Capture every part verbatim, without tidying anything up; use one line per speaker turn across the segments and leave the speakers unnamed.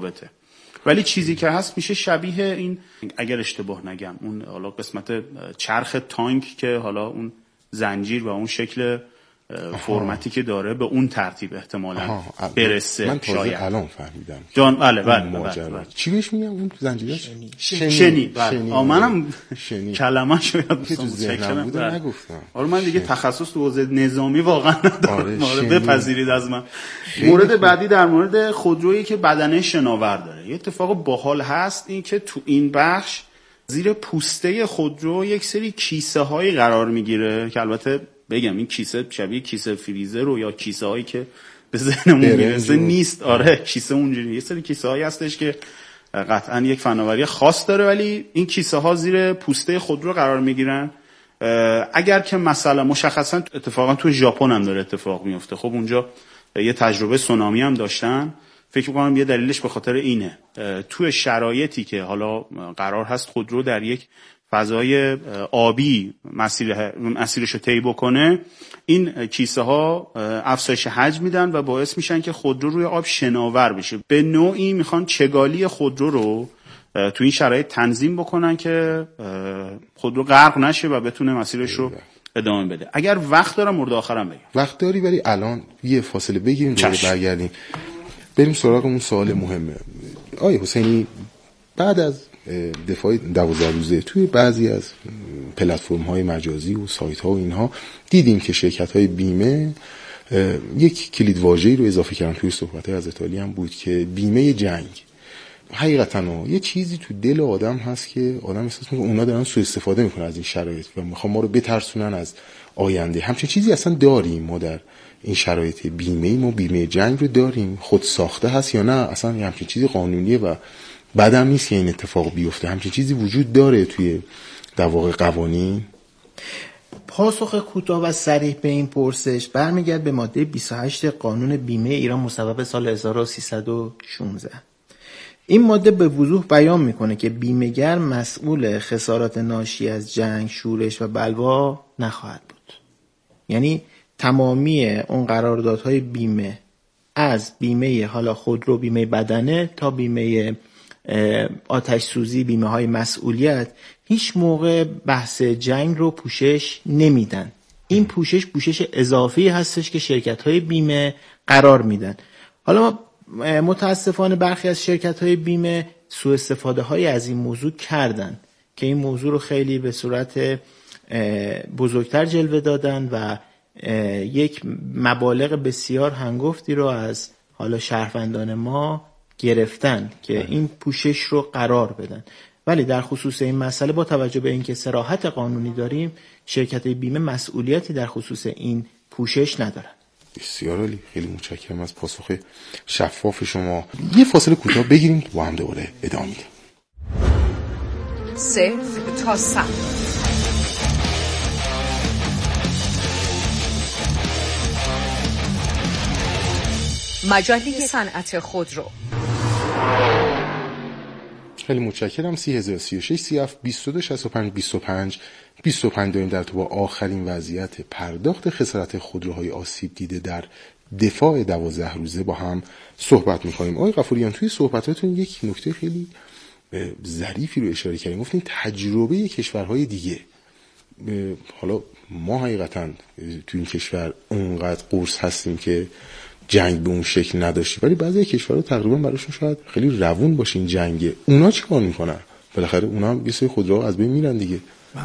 متفاوته. ولی چیزی که هست میشه شبیه این، اگر اشتباه نگم، اون حالا قسمت چرخ تانک که حالا اون زنجیر و اون شکل فرمتی که داره به اون ترتیب احتمالاً برسه.
من تازه الان فهمیدم
جان. بله بله, بله, بله.
چی بهش میگم اون زنجیرش؟
شنی. شنی. بله. منم کلمه شو یاد
تو ذهنم بود نگفتم.
آره من دیگه تخصص تو حوزه نظامی واقعا ندارم. آره بپذیرید از من. مورد بعدی در مورد خودرویی که بدنه شناور داره. یه اتفاق باحال هست این که تو این بخش زیر پوسته خودرو یک سری کیسه هایی قرار میگیره که البته بگم این کیسه شبیه کیسه فریزر رو یا کیسه هایی که به ذهنمون میرسه نیست. آره کیسه اونجوری، یه سری کیسه هایی هستش که قطعا یک فناوری خاص داره، ولی این کیسه ها زیر پوسته خودرو قرار میگیرن. اگر که مثلا مشخصا اتفاقا تو ژاپن هم داره اتفاق میفته، خب اونجا یه تجربه سونامی هم داشتن، فکر میکنم یه دلیلش به خاطر اینه. توی شرایطی که حالا قرار هست خودرو در یک فضای آبی مسیر مسیرشو طی بکنه، این کیسه ها افزایش حجم میدن و باعث میشن که خودرو روی آب شناور بشه. به نوعی میخوان چگالی خودرو رو تو این شرایط تنظیم بکنن که خودرو غرق نشه و بتونه مسیرش رو ادامه بده. اگر وقت دارم مورد آخرم بگم.
وقت داری، ولی الان یه فاصله بگیریم دوباره برگردیم بریم سراغ اون سوال مهمه. آقای حسینی، بعد از دفاع دوازده روزه توی بعضی از پلتفرم های مجازی و سایت ها و اینها دیدیم که شرکت های بیمه یک کلید واژه‌ای رو اضافه کردن توی صحبت های حضرت علی هم بود که بیمه جنگ. حقیقتا یه چیزی تو دل آدم هست که آدم احساس میکنه اونا دارن سوء استفاده میکنن از این شرایط و میخوان ما رو بترسونن از آینده. همچین چیزی اصلا داریم ما در این شرایط؟ بیمه ما بیمه جنگ رو داریم؟ خود ساخته هست یا نه اصلا همچین چیزی قانونیه و بعدم نیست که این اتفاق بیفته؟ همچین چیزی وجود داره توی در واقع قوانین؟
پاسخ کوتاه و صریح به این پرسش برمیگرد به ماده بیست و هشت قانون بیمه ایران مصوب سال هزار و سیصد و شانزده. این ماده به وضوح بیان میکنه که بیمه‌گر مسئول خسارات ناشی از جنگ، شورش و بلوا نخواهد بود. یعنی تمامی اون قراردادهای بیمه، از بیمه حالا خودرو، بیمه بدنه تا بیمه آتش سوزی، بیمه های مسئولیت، هیچ موقع بحث جنگ رو پوشش نمیدن. این پوشش پوشش اضافی هستش که شرکت های بیمه قرار میدن. حالا متاسفانه برخی از شرکت های بیمه سوء استفاده های از این موضوع کردن که این موضوع رو خیلی به صورت بزرگتر جلوه دادن و یک مبالغ بسیار هنگفتی رو از حالا شهروندان ما گرفتن که این پوشش رو قرار بدن. ولی در خصوص این مسئله با توجه به اینکه صراحت قانونی داریم، شرکت بیمه مسئولیتی در خصوص این پوشش ندارن.
بسیار عالی، خیلی متشکرم از پاسخ شفاف شما. یه فاصله کوتاه بگیریم با هم دوباره ادامه میدیم.
صفر تا صد، مجله صنعت خودرو.
خیلی متشکرم. سی هزار و سی و شش سی اف بیست و دو شصت و پنج بیست و پنج بیست و پنج داریم در تو با آخرین وضعیت پرداخت خسارت خودروهای آسیب دیده در دفاع دوازده روزه با هم صحبت می‌کنیم. آقای غفوریان، توی صحبتاتون یک نکته خیلی ظریفی رو اشاره کردیم، گفتین تجربه کشورهای دیگه. حالا ما حقیقتاً توی این کشور اونقدر قرص هستیم که جنگ به اون شکل نداشتی، ولی بعضی کشورها تقریبا براشون شاید خیلی روون باشه این جنگه. اونا چیکار میکنن؟ بالاخره اونا هم یه سری خودروها از بین میرن دیگه.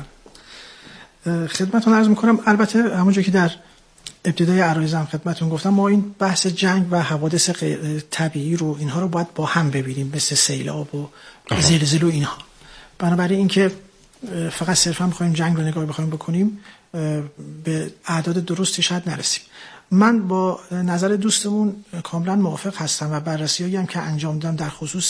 خدمتتون عرض میکنم، البته همونجوری که در ابتدای عرایزم خدمتتون گفتم، ما این بحث جنگ و حوادث طبیعی رو اینها رو باید با هم ببینیم، مثل سیلاب و زلزله و اینها. بنابراین اینکه فقط صرفا بخوایم جنگ رو نگاه بخوایم بکنیم به اعداد درستی شاید نرسیم. من با نظر دوستمون کاملا موافق هستم و بررسی‌هایی هم که انجام دادم در خصوص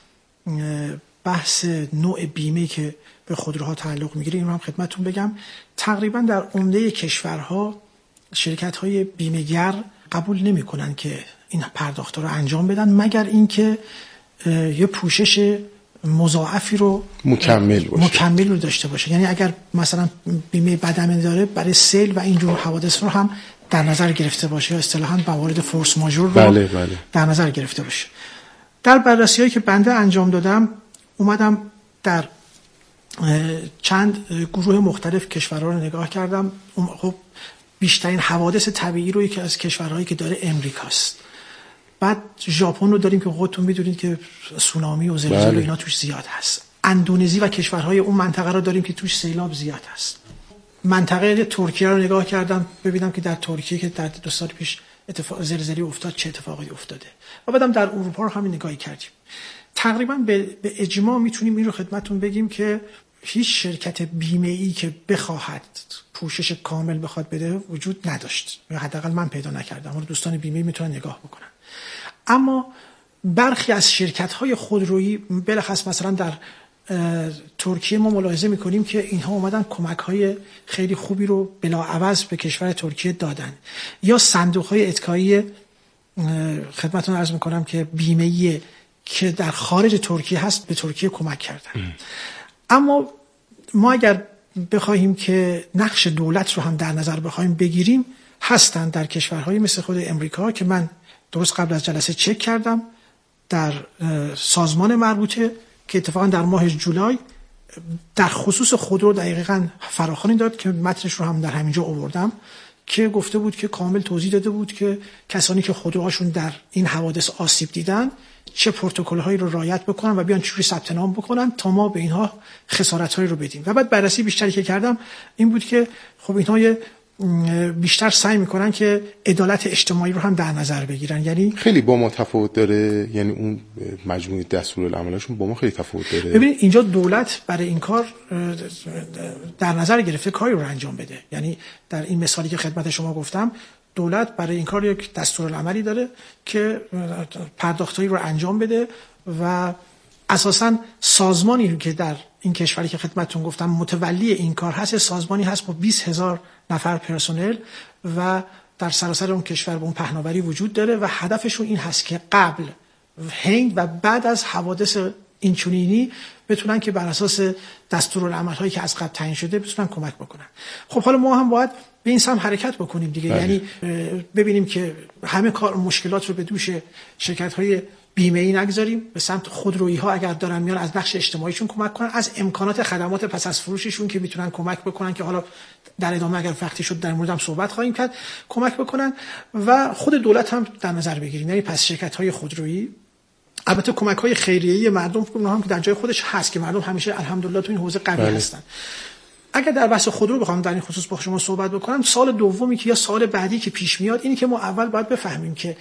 بحث نوع بیمه که به خودروها تعلق میگیره این رو هم خدمتتون بگم. تقریبا در عمده کشورها شرکت‌های بیمه‌گر قبول نمی‌کنن که این پرداخت‌ها رو انجام بدن مگر اینکه یه پوشش مضاعفی رو
مکمل باشه.
مکمل رو داشته باشه. یعنی اگر مثلا بیمه بدنه داره، برای سیل و اینجور حوادث رو هم در نظر گرفته باشه، یا اصطلاحاً موارد فورس ماژور رو
بله بله.
در نظر گرفته باشه. در بررسی‌هایی که بنده انجام دادم اومدم در چند گروه مختلف کشورها رو نگاه کردم. خب بیشترین حوادث طبیعی رو یکی از کشورهایی که داره امریکاست. بعد ژاپن رو داریم که خودتون میدونید که سونامی و زلزله و اینا توش زیاد هست. اندونزی و کشورهای اون منطقه رو داریم که توش سیلاب زیاد هست. منطقه ترکیه رو نگاه کردم ببینم که در ترکیه که در دو سال پیش اتفاق زلزله افتاد چه اتفاقی افتاده و بعدم در اروپا رو همین نگاهی کردیم. تقریبا به, به اجماع میتونیم این رو خدمتتون بگیم که هیچ شرکت بیمه‌ای که بخواهد پوشش کامل بخواد بده وجود نداشت یا حداقل من پیدا نکردم. اون دوستان بیمه‌ای میتونن نگاه بکنن. اما برخی از شرکت‌های خودرویی بلخص مثلا در ترکیه ما ملاحظه میکنیم که اینها اومدن کمک‌های خیلی خوبی رو بلاعوض به کشور ترکیه دادن، یا صندوق‌های اتکایی خدمتتون عرض میکنم که بیمه‌ای که در خارج ترکیه هست به ترکیه کمک کردن. ام. اما ما اگر بخواهیم که نقش دولت رو هم در نظر بخوایم بگیریم، هستن در کشورهای مثل خود امریکا که من درست قبل از جلسه چک کردم در سازمان مربوطه که اتفاقا در ماه جولای در خصوص خودرو دقیقاً فراخوانی داد که متنش رو هم در همینجا آوردم که گفته بود که کامل توضیح داده بود که کسانی که خودروهاشون در این حوادث آسیب دیدن چه پروتکل‌هایی رو رعایت بکنن و بیان چجوری ثبت نام بکنن تا ما به اینها خسارت‌هایی رو بدیم. و بعد بررسی بیشتری که کردم این بود که خب اینها بیشتر سعی میکنن که عدالت اجتماعی رو هم در نظر بگیرن. یعنی
خیلی با ما تفاوت داره، یعنی اون مجموعه دستورالعملشون با ما خیلی تفاوت داره.
ببینید اینجا دولت برای این کار در نظر گرفته کاری رو انجام بده. یعنی در این مثالی که خدمت شما گفتم دولت برای این کار یک دستورالعملی داره که پرداختایی رو انجام بده و اساساً سازمانی که در این کشوری که خدمتتون گفتم متولی این کار هست، سازمانی هست با بیست هزار نفر پرسنل و در سراسر اون کشور به اون پهناوری وجود داره و هدفشون این هست که قبل، حین و بعد از حوادث اینچنینی بتونن که بر اساس دستورالعمل‌هایی که از قبل تعیین شده بتونن کمک بکنن. خب حالا ما هم باید به این سمت حرکت بکنیم دیگه. بله. یعنی ببینیم که همه کار مشکلات رو به دوش شرکت‌های بیمه‌ای نگذاریم، به سمت خودرویی‌ها اگر دارن میان از بخش اجتماعیشون کمک کنن، از امکانات خدمات پس از فروششون که میتونن کمک بکنن که حالا در ادامه اگر وقتی شد در موردم صحبت خواهیم کرد کمک بکنن و خود دولت هم در نظر بگیریم. یعنی پس شرکت‌های خودرویی البته کمک‌های خیریه‌ای مردم فکر هم که در جای خودش هست که مردم همیشه الحمدلله تو این حوزه قوی بله. هستن. اگر در بحث خودرو بخوام در این خصوص با شما صحبت بکنم، سال دومی که یا سال بعدی که پیش میاد اینی که ما اول باید بفهمیم که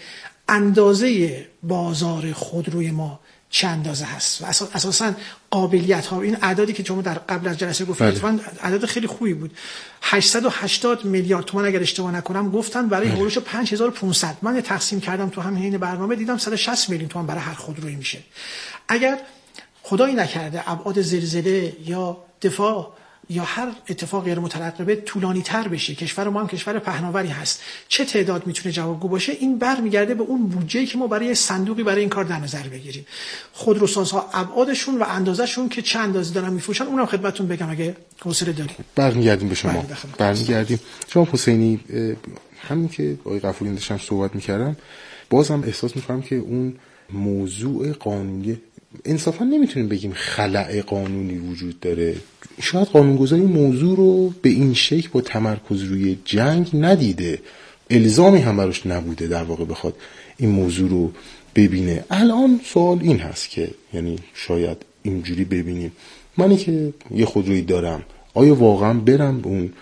اندازه بازار خودروی ما چه اندازه هست و اساساً قابلیت ها. این اعدادی که شما در قبل از جلسه گفتید اتفاقاً اعداد خیلی خوبی بود. هشتصد و هشتاد میلیارد تومان اگر اشتباه نکنم گفتن برای هولوش پنج هزار و پانصد. من تقسیم کردم تو همین برنامه دیدم صد و شصت میلیون تومان برای هر خودرویی میشه. اگر خدایی نکرده ابعاد زلزله یا دفاع یا هر اتفاق غیر مترقبه طولانی تر بشه، کشور ما هم کشور پهناوری هست، چه تعداد میتونه جوابگو باشه؟ این برمیگرده به اون بودجه‌ای که ما برای صندوقی برای این کار در نظر بگیریم. خودروسازها ابعادشون و اندازه‌شون که چند اندازه دارن میفروشن اونم خدمتتون بگم اگه حوصله دارید.
برمیگردیم به شما. برمیگردیم. شما حسینی همین که آقای غفوری داشتن صحبت می‌کردن، بازم احساس می‌کنم که اون موضوع قانونی انصافا نمیتونیم بگیم خلأ قانونی وجود داره. شاید قانونگذاری موضوع رو به این شکل با تمرکز روی جنگ ندیده، الزامی هم براش نبوده در واقع بخواد این موضوع رو ببینه. الان سوال این هست که یعنی شاید اینجوری ببینیم، منی که یه خودرویی دارم آیا واقعا برم به اون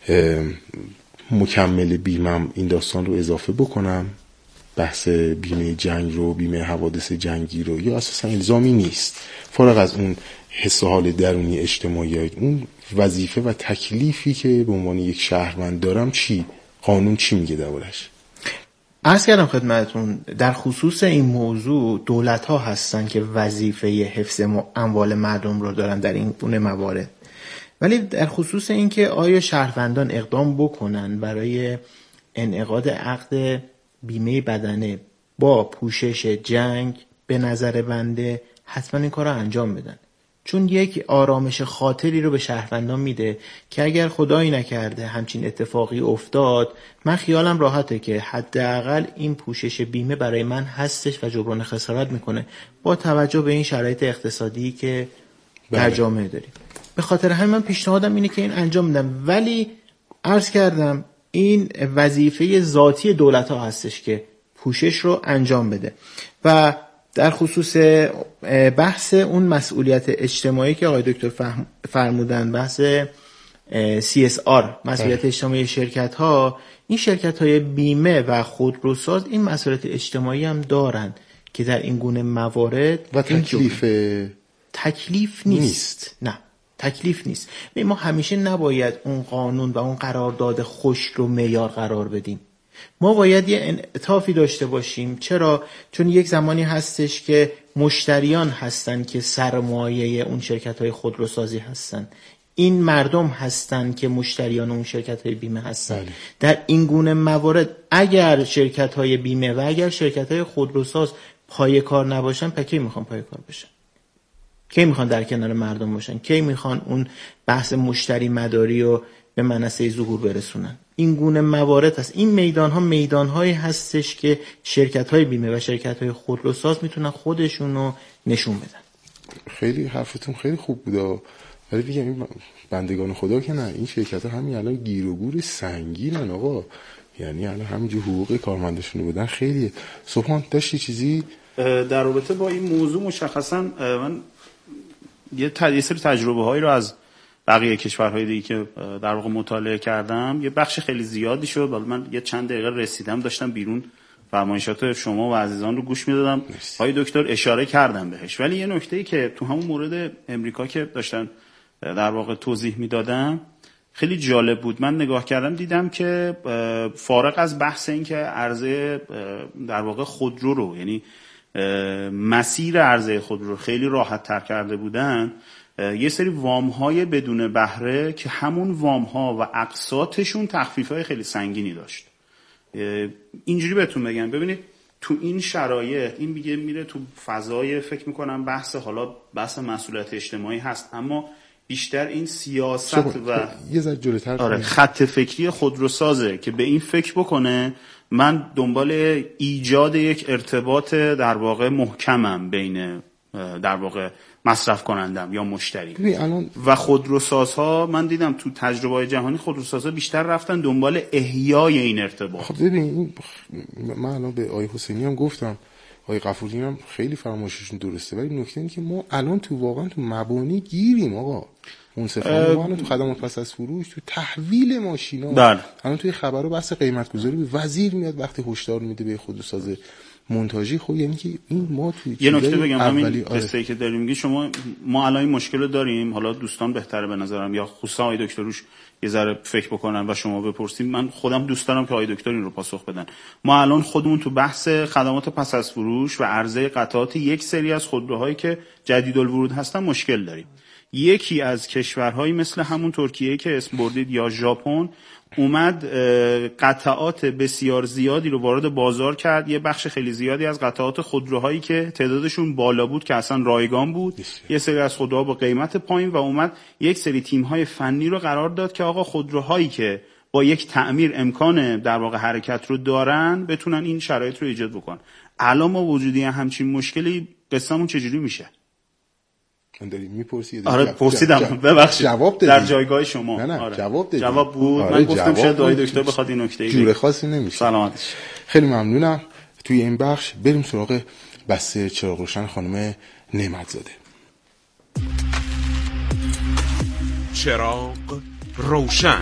مکمل بیمم این داستان رو اضافه بکنم، بحث بیمه جنگ رو، بیمه حوادث جنگی رو، یا اساسا الزامی نیست؟ فارغ از اون حس و حال درونی اجتماعی، اون وظیفه و تکلیفی که به عنوان یک شهروند دارم چی؟ قانون چی میگه دربارش؟
عرض کردم خدمتتون در خصوص این موضوع دولت ها هستن که وظیفه حفظ اموال مردم رو دارن در این گونه موارد، ولی در خصوص این که آیا شهروندان اقدام بکنن برای انعقاد عقد بیمه بدنه با پوشش جنگ، به نظر بنده حتما این کار رو انجام بدن. چون یک آرامش خاطری رو به شهروندان میده که اگر خدایی نکرده همچین اتفاقی افتاد، من خیالم راحته که حداقل این پوشش بیمه برای من هستش و جبران خسارت میکنه با توجه به این شرایط اقتصادی که در جامعه داریم. به خاطر همین من پیشنهادم اینه که این انجام بدم، ولی عرض کردم این وظیفه ذاتی دولت ها هستش که پوشش رو انجام بده. و در خصوص بحث اون مسئولیت اجتماعی که آقای دکتر فهم فرمودن، بحث سی اس آر، مسئولیت اجتماعی شرکت ها، این شرکت های بیمه و خودروساز این مسئولیت اجتماعی هم دارن که در این گونه موارد
و تکلیف
تکلیف نیست. نیست نه تکلیف نیست. ما همیشه نباید اون قانون و اون قرارداد خشک رو معیار قرار بدیم. ما باید یه انعطافی داشته باشیم. چرا؟ چون یک زمانی هستش که مشتریان هستن که سرمایه اون شرکت‌های خودروسازی هستن. این مردم هستن که مشتریان اون شرکت‌های بیمه هستن. بله. در این گونه موارد اگر شرکت‌های بیمه و اگر شرکت‌های خودروساز پای کار نباشن، پس کی میخوان پای کار بشن؟ کی میخوان در کنار مردم باشن؟ کی میخوان اون بحث مشتری مداری رو به منصه ظهور برسونن؟ این گونه موارد هست. این میدان ها میدان هایی هستش که شرکت های بیمه و شرکت های خودروساز میتونن خودشون رو نشون بدن.
خیلی حرفتون خیلی خوب بوده، ولی بگم این بندگان خدا که نه، این شرکت ها همین الان گیر و گور سنگینن آقا، یعنی الان همینجور حقوق کارمندشون رو بدن. خیلی سبحان داشتی چیزی
در رابطه با این موضوع؟ مشخصا من یه سری تجربه هایی رو از بقیه کشورهای دیگه که در واقع مطالعه کردم، یه بخش خیلی زیادی شد. ولی من یه چند دقیقه رسیدم داشتم بیرون فرمایشات شما و عزیزان رو گوش میدادم، های دکتر اشاره کردم بهش. ولی یه نکته‌ای که تو همون مورد امریکا که داشتن در واقع توضیح میدادم خیلی جالب بود. من نگاه کردم دیدم که فارغ از بحث این که عرضه در واقع خودرو رو، یعنی مسیر عرضه خودرو رو خیلی راحت تر کرده بودن، یه سری وام های بدون بهره که همون وام ها و اقساطشون تخفیف های خیلی سنگینی داشت. اینجوری بهتون بگم، ببینید تو این شرایط این میگه میره تو فضای، فکر میکنم بحث حالا بحث مسئولیت اجتماعی هست، اما بیشتر این سیاست و
یه ذره جلوتر
آره خط فکری خودروسازه که به این فکر بکنه من دنبال ایجاد یک ارتباط در واقع محکمم بین در واقع مصرف کنندم یا مشتری
الان...
و خودروسازها. من دیدم تو تجربه‌های جهانی خودروسازها بیشتر رفتن دنبال احیای این ارتباط.
خب ببین من الان به آقای حسینی هم گفتم، آقای غفوری هم خیلی فرمایششون درسته، ولی نکته اینه که ما الان تو واقعا تو مبانی گیریم آقا. منصفانه ما الان تو خدمات پس از فروش، تو تحویل ماشینا،
بله.
الان توی خبرو بحث قیمت گذاری به وزیر میاد وقتی هشدار میده به خودروساز مونتاژی. خب یعنی که این ما توی
یه نکته بگم، همین
آره.
قصه‌ای که داریم میگی شما، ما الان این مشکل رو داریم. حالا دوستان بهتره به نظرم یا خصوصا آقای دکتر روش یه ذره فکر بکنن و شما بپرسید. من خودم دوست دارم که آقای دکتر این رو پاسخ بدن. ما الان خودمون تو بحث خدمات پس از فروش و عرضه قطعات یک سری از خودروهایی که جدیدالورود هستن مشکل داریم. یکی از کشورهایی مثل همون ترکیه که اسم بردید یا ژاپن اومد قطعات بسیار زیادی رو وارد بازار کرد. یه بخش خیلی زیادی از قطعات خودروهایی که تعدادشون بالا بود که اصلا رایگان بود، یه سری از خودروها با قیمت پایین، و اومد یک سری تیم‌های فنی رو قرار داد که آقا خودروهایی که با یک تعمیر امکان در واقع حرکت رو دارن بتونن این شرایط رو ایجاد بکنن. الان ما وجودی همچین مشکلی قصه‌مون چجوری میشه؟
من داری میپرسی؟
آره پرسیدم، ببخشید.
جواب دادی
در جایگاه شما.
نه نه
آره.
جواب دادی.
جواب بود.
آره
من گفتم شاید آقای دکتر
بود.
بخواد این نکته
جور خاصی نمیشه.
سلامتش.
خیلی ممنونم. توی این بخش بریم سراغ بسته چراغ روشن خانم نعمتزاده.
چراغ روشن.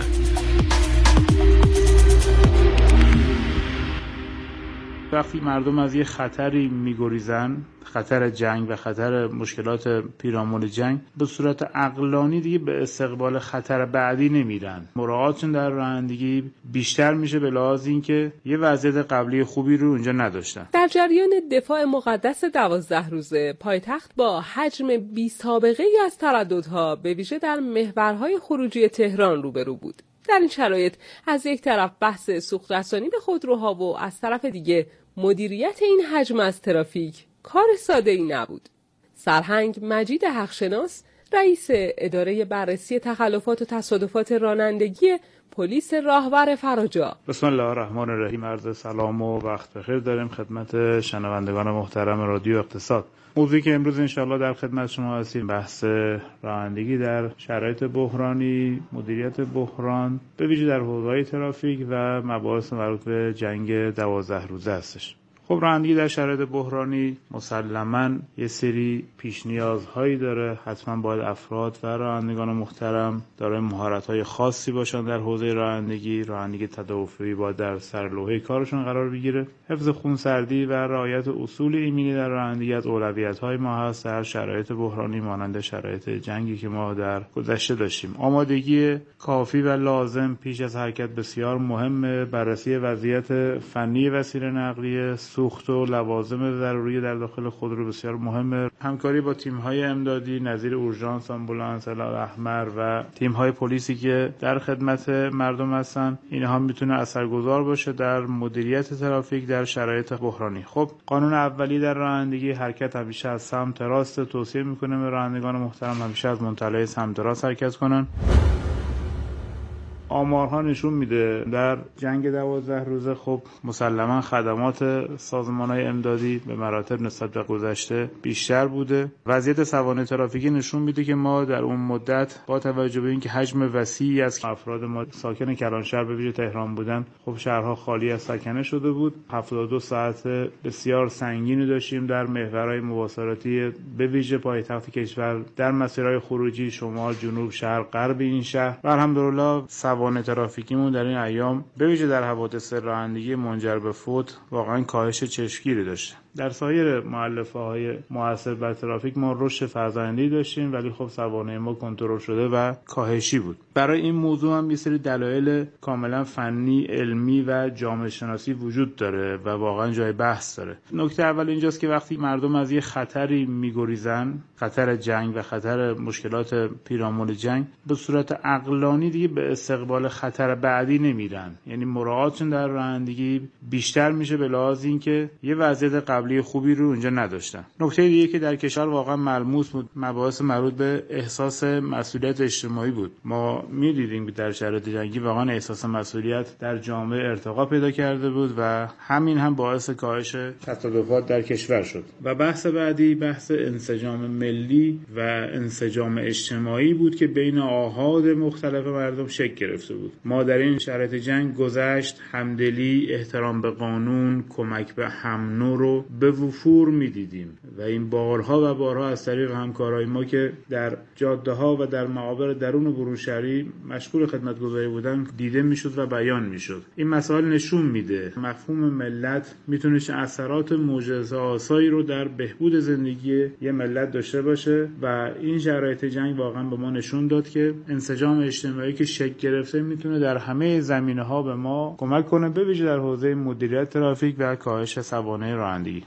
وقتی مردم از یه خطری میگریزن، خطر جنگ و خطر مشکلات پیرامون جنگ، به صورت عقلانی دیگه به استقبال خطر بعدی نمیرن. مراعاتشون در رانندگی بیشتر میشه به لحاظ اینکه یه وضعیت قبلی خوبی رو اونجا نداشتن.
در جریان دفاع مقدس دوازده روزه، پایتخت با حجم بی سابقه ای از ترددها به ویژه در محورهای خروجی تهران روبرو بود. در این شرایط از یک طرف بحث سوخت رسانی به خودروها و از طرف دیگه مدیریت این حجم از ترافیک کار ساده ای نبود. سرهنگ مجید حقشناس رئیس اداره بررسی تخلفات و تصادفات رانندگی پلیس راهور فراجا.
بسم الله الرحمن الرحیم. عرض سلام و وقت بخیر داریم خدمت شنوندگان محترم رادیو اقتصاد. موضوعی که امروز انشاءالله در خدمت شما هستیم بحث رانندگی در شرایط بحرانی، مدیریت بحران به ویژه در حوزه‌های ترافیک و مباحث مربوط به جنگ دوازده روزه هستش. خب رانندگی در شرایط بحرانی مسلماً یه سری پیش نیازهایی داره. حتما باید افراد و رانندگان محترم دارای مهارت‌های خاصی باشن در حوزه رانندگی. رانندگی تدافعی باید در سرلوحه کارشون قرار بگیره. حفظ خونسردی و رعایت اصول ایمنی در رانندگی از اولویت‌های ما هست در شرایط بحرانی مانند شرایط جنگی که ما در گذشته داشتیم. آمادگی کافی و لازم پیش از حرکت بسیار مهمه. بررسی وضعیت فنی وسیله نقلیه، سوخت و لوازم ضروری در داخل خودرو بسیار مهمه. همکاری با تیم‌های امدادی نظیر اورژانس، آمبولانس، هلال احمر و تیم‌های پلیسی که در خدمت مردم هستن، اینها میتونه اثرگذار باشه در مدیریت ترافیک در شرایط بحرانی. خب قانون اولی در رانندگی حرکت همیشه از سمت راست. توصیه میکنه به رانندگان محترم همیشه از منطلع سمت راست حرکت کنن. آمارها نشون میده در جنگ دوازده روزه خب مسلما خدمات سازمان‌های امدادی به مراتب نسبت به گذشته بیشتر بوده. وضعیت سوانح ترافیکی نشون میده که ما در اون مدت با توجه به اینکه حجم وسیعی از افراد ما ساکن کلانشهر به ویژه تهران بودن، خب شهرها خالی از سکنه شده بود. هفتاد و دو ساعت بسیار سنگینی داشتیم در محورهای مواصلاتی به ویژه پایتخت کشور در مسیرهای خروجی شمال، جنوب، شرق، غرب این شهر. و الحمدلله سوانح ترافیکیمون در این ایام به ویژه در حوادث رانندگی منجر به فوت واقعا کاهش چشمگیری داشته. در سایر مؤلفه‌های مؤثر بر ترافیک ما رشد فرزندی داشتیم، ولی خب سوانح ما کنترل شده و کاهشی بود. برای این موضوع هم یه سری دلایل کاملا فنی، علمی و جامعه شناسی وجود داره و واقعا جای بحث داره. نکته اول اینجاست که وقتی مردم از یه خطری میگریزن، خطر جنگ و خطر مشکلات پیرامون جنگ، به صورت عقلانی دیگه به استقبال خطر بعدی نمیرن. یعنی مراعاتشون در رانندگی بیشتر میشه به لحاظ اینکه یه وضعیت قبلی خوبی رو اونجا نداشتن. نکته دیگه که در کشور واقعا ملموس بود مباحث مربوط به احساس مسئولیت اجتماعی بود. ما می‌دیدیم که در شرایط جنگی واقعا احساس مسئولیت در جامعه ارتقا پیدا کرده بود و همین هم باعث کاهش تصادفات در کشور شد. و بحث بعدی بحث انسجام ملی و انسجام اجتماعی بود که بین آحاد مختلف مردم شکل گرفته بود. ما در این شرایط جنگ گذشت همدلی، احترام به قانون، کمک به هم نوع رو به وفور می‌دیدیم و این بارها و بارها از طریق همکارای ما که در جاده‌ها و در معابر درون برونشهری مشغول خدمتگزاری بودن دیده میشد و بیان میشد. این مسائل نشون میده مفهوم ملت میتونه چه اثرات معجزه‌آسایی رو در بهبود زندگی یه ملت داشته باشه و این شرایط جنگ واقعا به ما نشون داد که انسجام اجتماعی که شکل گرفته میتونه در همه زمینه‌ها به ما کمک کنه، به ویژه در حوزه مدیریت ترافیک و کاهش سوانح رانندگی.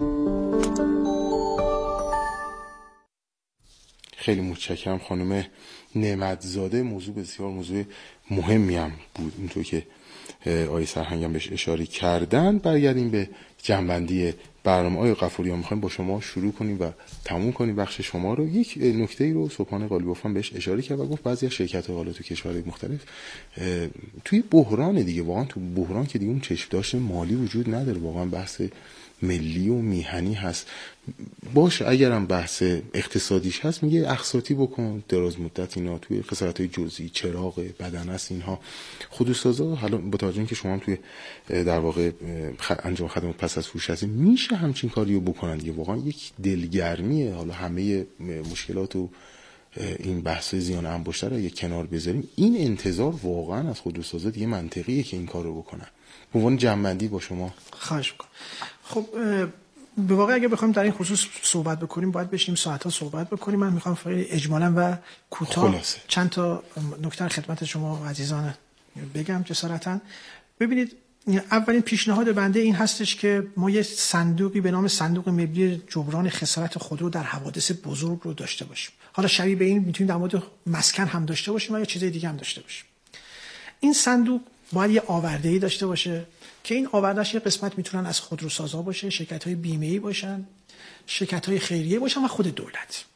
خیلی متشکرم خانم نعمتزاده. موضوع بسیار موضوع مهمی هم بود اینطور که آقای سرهنگ هم بهش اشاره کردن. برگردیم به جنبندی برنامه. آقای غفوریان میخوایم با شما شروع کنیم و تموم کنیم بخش شما رو. یک نکته ای رو صبحانه قالیباف هم بهش اشاره کرد و گفت بعضی از شرکت‌ها حالا تو کشورهای مختلف توی بحران دیگه، واقعا تو بحران که دیگه اون چشم داشته مالی وجود نداره، واقعا بحث ملی و میهنی هست. باش اگرم بحث اقتصادیش هست میگه اقساطی بکن دراز مدت اینا توی خسارت‌های جزئی، چراغ، بدن است، اینها خودروسازا. حالا با توجه اینکه شما هم توی در واقع انجام خدمات پس از فروش هستید میشه همچین کاریو بکنن دیگه. واقعا یک دلگرمیه. حالا همه مشکلات و این بحث زیان انباشته رو یک کنار بذاریم، این انتظار واقعا از خودروسازا دیگه منطقیه که این کارو بکنن. به عنوان جنبندی با شما
خواهش می‌کنم. خب به واقع اگه بخوایم در این خصوص صحبت بکنیم باید بشینیم ساعت‌ها صحبت بکنیم. من میخوام خیلی اجمالاً و کوتاه چند تا نکته خدمت شما عزیزان بگم جسارتاً. ببینید، اولین پیشنهاد بنده این هستش که ما یه صندوقی به نام صندوق ملی جبران خسارت خودرو در حوادث بزرگ رو داشته باشیم. حالا شبیه به این میتونیم در مورد مسکن هم داشته باشیم و یا چیزای دیگه هم داشته باشیم. این صندوق باید یه آورده‌ای داشته باشه که این آورده‌اش یه قسمت میتونن از خودروسازا باشه، شرکت‌های بیمه‌ای باشن، شرکت‌های خیریه باشن و خود دولت.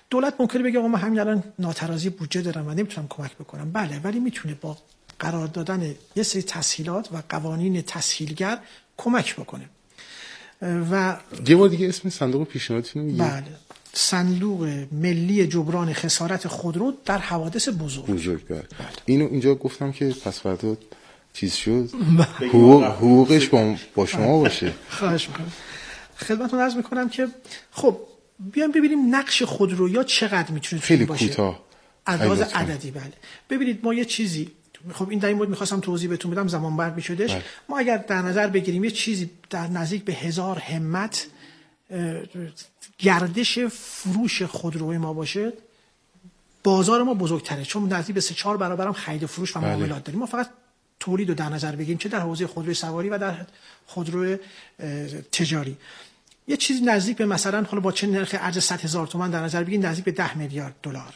دولت ممکنه بگه آقا من همین الان ناترازی بودجه دارم و نمیتونم کمک بکنم. بله، ولی میتونه با قرار دادن یه سری تسهیلات و قوانین تسهیلگر کمک بکنه. و
یه بار دیگه اسم صندوق پیشنهادتون رو میگید؟
بله، صندوق ملی جبران خسارت خودرو در حوادث بزرگ.
بزرگ بله. بله. اینو اینجا گفتم که پس فردا چیز شد حقوق حقوقش با با شما باشه.
خواهش می‌کنم. خدمتتون عرض می‌کنم که خب بیایم ببینیم نقش خودرویا چقدر میتونه
خیلی
باشه.
کوتاه.
انداز عددی. بله. ببینید ما یه چیزی، خب این در این مورد می‌خواستم توضیح بهتون بدم، زمان بر می‌شدش. بله. ما اگر در نظر بگیریم یه چیزی در نزدیک به هزار همت گردش فروش خودروی ما باشه، بازار ما بزرگتره، چون نزدیک به سه چهار برابر هم خرید و فروش و معاملات بله. داریم. ما فقط تولید رو در نظر بگیریم، چه در حوزه خودروی سواری و در خودروی تجاری. یه چیزی نزدیک به مثلا حالا با چه نرخ ارز صد هزار تومان در نظر بگیریم، نزدیک به ده میلیارد دلار.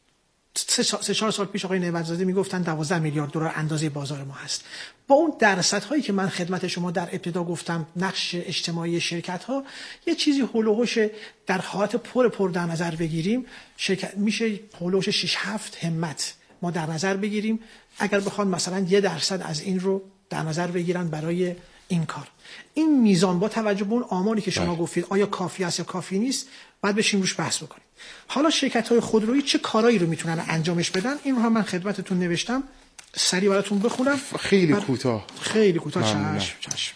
سه چهار سال پیش آقای نعمت‌زاده میگفتن دوازده میلیارد دلار اندازه بازار ما هست. با اون درصدهایی که من خدمت شما در ابتدا گفتم نقش اجتماعی شرکت ها، یه چیزی هول و هوش در حالت پر پر در نظر بگیریم، شرکت میشه هول و هوش شش هفت همت ما در نظر بگیریم، اگر بخوان مثلا یه درصد از این رو در نظر بگیرن برای این کار. این میزان با توجه به اون آماری که شما گفتید آیا کافی است یا کافی نیست، باید بشیم روش بحث بکنیم. حالا شرکت‌های خودرویی چه کارایی رو میتونن انجامش بدن؟ این رو هم من خدمتتون نوشتم، سریع براتون بخونم.
خیلی کوتاه.
خیلی کوتاه. چشم چشم.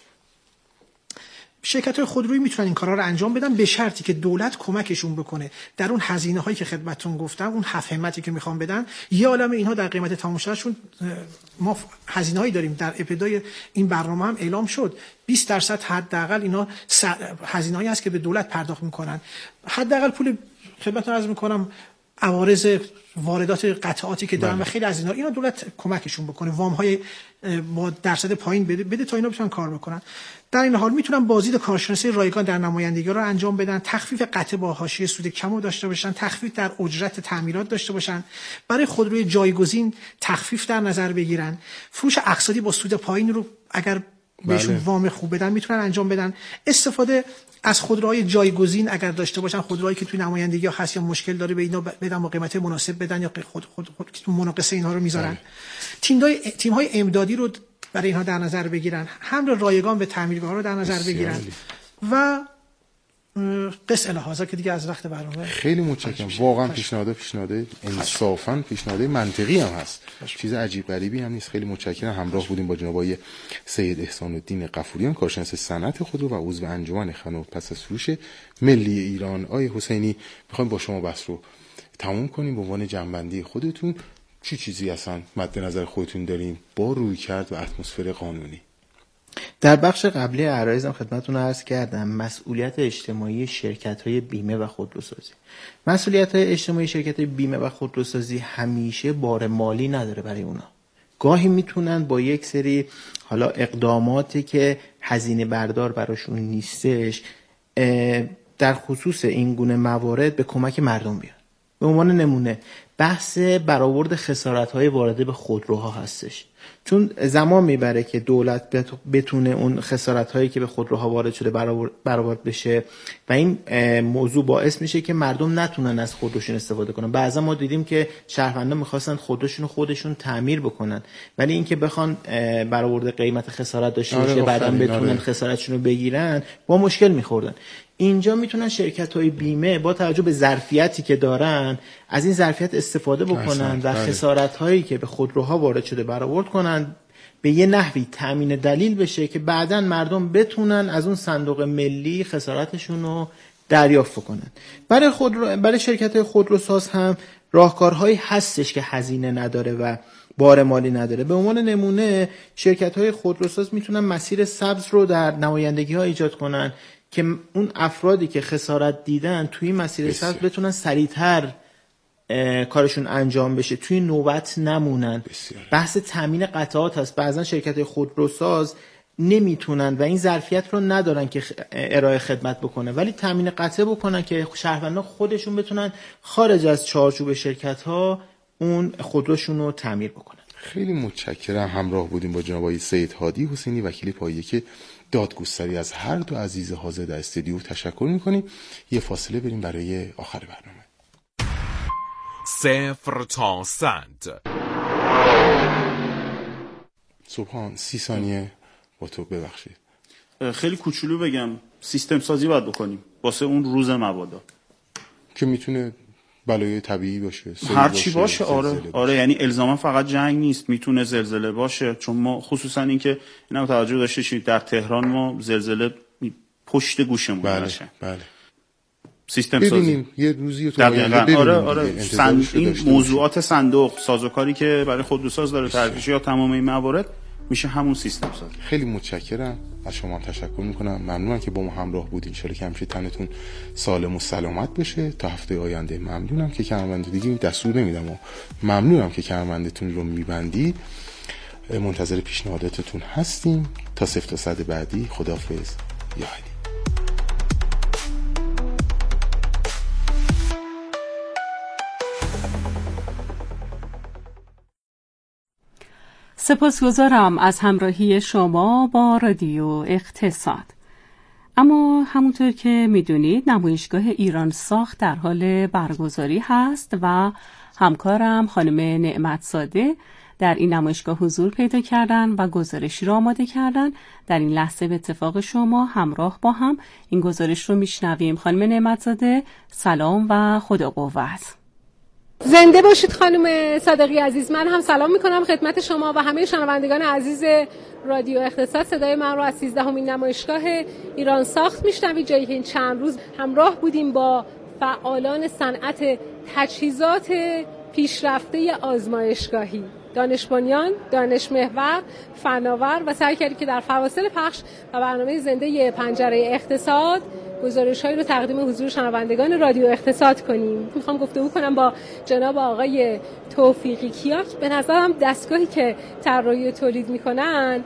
شرکت‌های خودرویی میتونن این کارا رو انجام بدن به شرطی که دولت کمکشون بکنه در اون هزینه‌هایی که خدمتتون گفتم، اون هفت همتی که میخوام بدن. یه عالمه اینها در قیمت تمام شدهشون ما هزینه‌هایی داریم، در ابتدای این برنامه هم اعلام شد بیست درصد حداقل اینا هزینه‌ای هست که به دولت پرداخت میکنن. حداقل پول خدمتتون عرض میکنم عوارض واردات قطعاتی که دارن و خیلی از اینا اینا دولت کمکشون بکنه، وام های با درصد پایین بده بده تا اینا بتونن کار بکنن. در این حال میتونن بازدید کارشناسی رایگان در نمایندگی رو انجام بدن، تخفیف قطع با حاشیه سود کم رو داشته باشن، تخفیف در اجرت تعمیرات داشته باشن، برای خودروی جایگزین تخفیف در نظر بگیرن، فروش اقساطی با سود پایین رو اگر بهشون بله. وام خوب بدن میتونن انجام بدن، استفاده از خودروهای جایگزین اگر داشته باشن، خودروهایی که توی نمایندگی ها هست یا مشکل داره به اینا بدن با قیمت مناسب بدن یا خود خود خود مناقصه اینها رو میذارن. تیم‌های تیم‌های امدادی رو برای اینها در نظر بگیرن، حمل رایگان به تعمیرگاه‌ها رو در نظر بگیرن و قص الهازا که دیگه از وقت برنامه.
خیلی متشکرم. واقعا پیشنهاد پیشنهاد انصافاً پیشنهاد منطقی هم هست، چیز عجیب غریبی هم نیست. خیلی متشکرم. همراه بودیم با جناب آقای سید احسان الدین غفوریان، کارشناس صنعت خودرو و عضو انجمن خدمات پس از فروش ملی ایران. آقای حسینی، میخوایم با شما بحث رو تموم کنیم. به عنوان جنبندی خودتون چی چیزی اصلا مد نظر خودتون داریم با رویکرد و اتمسفر قانونی؟
در بخش قبلی عرایزم خدمتتون عرض کردم مسئولیت اجتماعی شرکت‌های بیمه و خودروسازی. مسئولیت‌های اجتماعی شرکت‌های بیمه و خودروسازی همیشه بار مالی نداره برای اونا. گاهی میتونن با یک سری حالا اقداماتی که هزینه بردار براشون نیستش در خصوص این گونه موارد به کمک مردم بیان. به عنوان نمونه بحث برآورد خسارت‌های وارده به خودروها هستش، چون زمان میبره که دولت بتونه اون خسارت‌هایی که به خودروها وارد شده برآورد بشه و این موضوع باعث میشه که مردم نتونن از خودروشون استفاده کنن. بعضا ما دیدیم که شهروندان میخواستن خودروشون خودشون تعمیر بکنن، ولی اینکه بخوان برآورد قیمت خسارت داشته باشه بعداً بتونن خسارتشون رو بگیرن با مشکل میخوردن. اینجا میتونن شرکت‌های بیمه با توجه به ظرفیتی که دارن از این ظرفیت استفاده بکنن و خسارت‌هایی که به خودروها وارد شده برآورد کنن، به یه نحوی تامین دلیل بشه که بعداً مردم بتونن از اون صندوق ملی خسارتشون رو دریافت کنن. برای خودرو برای شرکت‌های خودروساز هم راهکارهایی هستش که هزینه نداره و بار مالی نداره. به عنوان نمونه شرکت‌های خودروساز میتونن مسیر سبز رو در نمایندگی‌ها ایجاد کنن که اون افرادی که خسارت دیدن توی مسیر سبز بتونن سریعتر کارشون انجام بشه، توی نوبت نمونن. بسیار. بحث تامین قطعات هست. بعضا شرکت خودروساز نمیتونن و این ظرفیت رو ندارن که ارائه خدمت بکنه، ولی تامین قطعه بکنن که شهروندان خودشون بتونن خارج از چارچوب شرکت ها اون خودروشون رو تعمیر بکنن.
خیلی متشکرم. همراه بودیم با جناب آقای سید هادی حسینی، وکیل پایه که دادگستری. از هر دو عزیز حاضر در استودیو تشکر می‌کنیم. یه فاصله بریم برای آخر برنامه.
صفر تا صد.
سبحان سی ثانیه با تو ببخشید.
خیلی کوچولو بگم سیستم سازی باید بکنیم واسه اون روز مبادا
که میتونه بلای طبیعی باشه،
هر چی باشه. آره باشه. آره یعنی الزاما فقط جنگ نیست، میتونه زلزله باشه. چون ما خصوصا اینکه اینا توجه داشته باشید در تهران ما زلزله پشت گوشمون باشه.
بله بله.
سیستم سازی
یه روزی تو
ببینیم. آره آره سند... این موضوعات صندوق سازوکاری که برای خودروساز داره تعریفش یا تمام این موارد میشه همون سیستم سازی.
خیلی متشکرم از شما، تشکر میکنم، ممنونم که با ما همراه بودین. ان شاءالله که همیشه تنتون سالم و سلامت باشه تا هفته آینده. ممنونم که کمربند دیگه دستور نمیدم و ممنونم که کمربندتون رو میبندی. منتظر پیشنهاداتتون هستیم تا صفر تا صد بعدی. خداحافظ. یا علی.
سپاسگزارم از همراهی شما با رادیو اقتصاد. اما همونطور که میدونید نمایشگاه ایران ساخت در حال برگزاری هست و همکارم خانم نعمتزاده در این نمایشگاه حضور پیدا کردن و گزارشی را آماده کردن. در این لحظه به اتفاق شما همراه با هم این گزارش رو میشنویم. خانم نعمتزاده سلام و خدا قوت.
زنده باشید خانم صادقی عزیز. من هم سلام میکنم خدمت شما و همه شنوندگان عزیز رادیو اقتصاد. صدای من رو از سیزدهمین نمایشگاه ایران ساخت میشنوید، جایی که این چند روز همراه بودیم با فعالان صنعت تجهیزات پیشرفته آزمایشگاهی، دانش بنیان، دانش محور، فناور و سعی کردیم که در فواصل پخش و برنامه زنده پنجره اقتصاد گزارش‌هایی رو تقدیم حضور شنوندگان رادیو اقتصاد کنیم. میخوام گفتگو کنم با جناب آقای توفیقی کیاک. به نظرم دستگاهی که طراحی تولید میکنن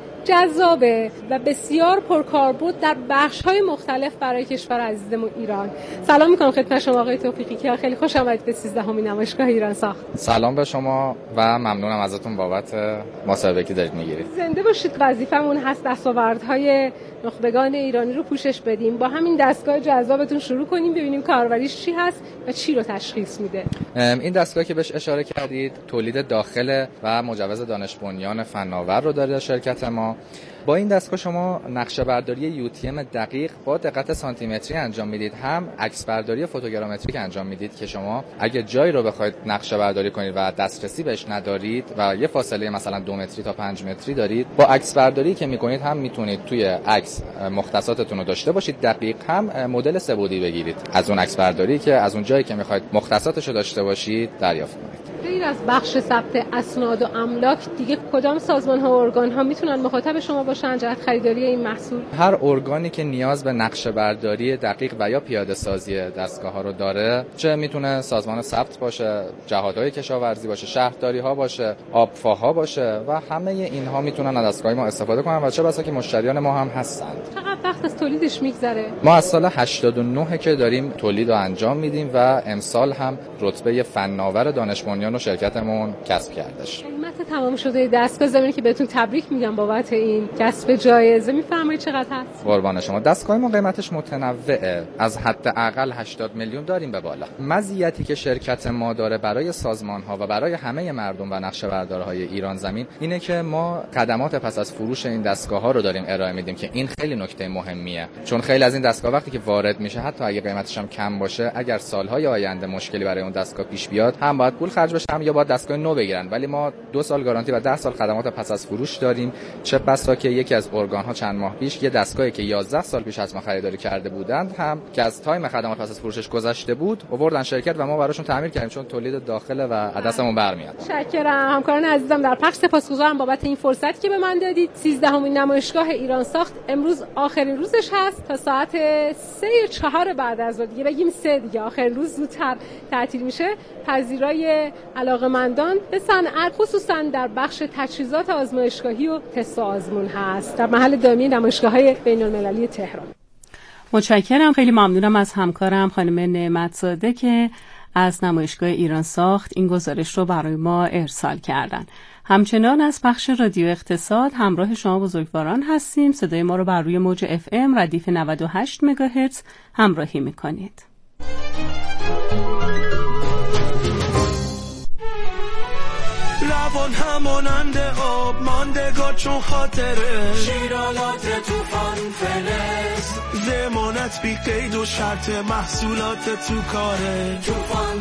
جذابه و بسیار پرکاربرد در بخش‌های مختلف برای کشور عزیزمون ایران. سلام میکنم خدمت شما آقای توفیقی کیاک. خیلی خوش آمدید به سیزدهمین نمایشگاه ایران ساخت.
سلام به شما و ممنونم ازتون بابت مصاحبه که دارید میگیرید.
زنده باشید. وظیفمون هست دستاوردهای نخبگان ایرانی رو پوشش بدیم. با همین دستگاه جذابتون شروع کنیم ببینیم کاربریش چی هست و چی رو تشخیص میده.
این دستگاه که بهش اشاره کردید تولید داخل و مجوز دانش بنیان فناور رو داره شرکت ما. با این دستگاه شما نقشه برداری یو تی ام دقیق با دقت سانتیمتری انجام میدید، هم عکس برداری فوتوگرامتریک انجام میدید که شما اگه جایی رو بخواید نقشه برداری کنید و دسترسی بهش ندارید و یه فاصله مثلا دو متری تا پنج متری دارید، با عکس برداری که میکنید هم میتونید توی عکس مختصاتتون رو داشته باشید دقیق، هم مدل سه بعدی بگیرید از اون عکس برداری که از اون جایی که میخواید مختصاتش رو داشته باشید دریافت کنید.
غیر از بخش ثبت اسناد و املاک دیگه کدام سازمان ها و ارگان ها میتونن مخاطب شما باشن جهت خریداری این محصول؟
هر ارگانی که نیاز به نقشه برداری دقیق و یا پیاده سازی دستگاه ها رو داره، چه میتونه سازمان ثبت باشه، جهادهای کشاورزی باشه، شهرداری ها باشه، آبفاها باشه و همه اینها میتونن از دستگاه ما استفاده کنن و چه بسا که مشتریان ما هم هستند.
چقدر وقت از تولیدش میگذره؟
ما از سال هشتاد و نه که داریم تولید رو انجام میدیم و امسال هم رتبه فناور دانش بنیان رو شرکتمون کسب کردش.
قیمت تمام شده دستگاه زمینی که بهتون تبریک میگم بابت این کسب جایزه میفرمایید چقدر هست؟
قربان شما. دستگاه ما قیمتش متنوعه، از حداقل هشتاد میلیون داریم به بالا. مزیتی که شرکت ما داره برای سازمان ها و برای همه مردم و نقشه بردارهای ایران زمین اینه که ما خدمات پس از فروش این دستگاه ها رو داریم ارائه میدیم که این خیلی نکته مهمیه، چون خیلی از این دستگاه وقتی که وارد میشه حتی اگه قیمتش هم کم باشه اگر سالهای آینده مشکلی برای اون دستگاه پیش بیاد هم باید پول خرج بشه هم یا باید دستگاه نو بگیرن، ولی ما دو سال گارانتی و ده سال خدمات پس از فروش داریم. چه بسا که یکی از ارگان ها چند ماه پیش یه دستگاهی که یازده سال پیش از ما خریداری کرده بودند هم که از تایم خدمات پس از فروشش گذشته بود آوردن شرکت و ما براشون تعمیر کردیم چون تولید داخله و دستمون برمیاد.
متشکرم همکاران عزیزم در پخش. سپاسگزارم بابت این فرصتی که به من دادید. سیزدهمین نمایشگاه ایران ساخت امروز آخرین روزش هست تا ساعت سه چهار بعد از ظهر، دیگه بگیم سه دیگه آخرین روز زودتر تعطیل میشه. پذیرای علاقه‌مندان به صنعت خصوصا در بخش تجهیزات آزمایشگاهی و تست و آزمون هست در محل دائمی نمایشگاه‌های بین‌المللی تهران.
متشکرم، خیلی ممنونم از همکارم خانم نعمتزاده که از نمایشگاه ایران ساخت این گزارش رو برای ما ارسال کردن. همچنان از بخش رادیو اقتصاد همراه شما بزرگواران هستیم. صدای ما رو بر روی موج اف ام ردیف نود و هشت مگاهرتز همراهی میکنید.
جهان همانند آب ماندگار چون خاطره شیرالات توفان فلز زمانت بی قید و شرط محصولات تو کاره توفان